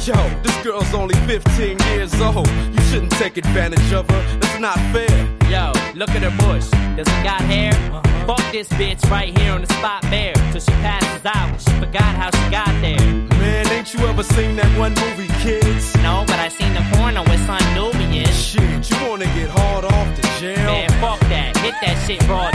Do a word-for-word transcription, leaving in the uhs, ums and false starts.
Yo, this girl's only fifteen years old. You shouldn't take advantage of her. That's not fair. Yo, look at her bush. Does it got hair? Uh-huh. Fuck this bitch right here on the spot bare. Till she passes out. She forgot how she got there. Man, ain't you ever seen that one movie, Kids? No, but I seen the porno with Son Nubian. Shit, you wanna get hard off the jail? Man, fuck that. Hit that shit raw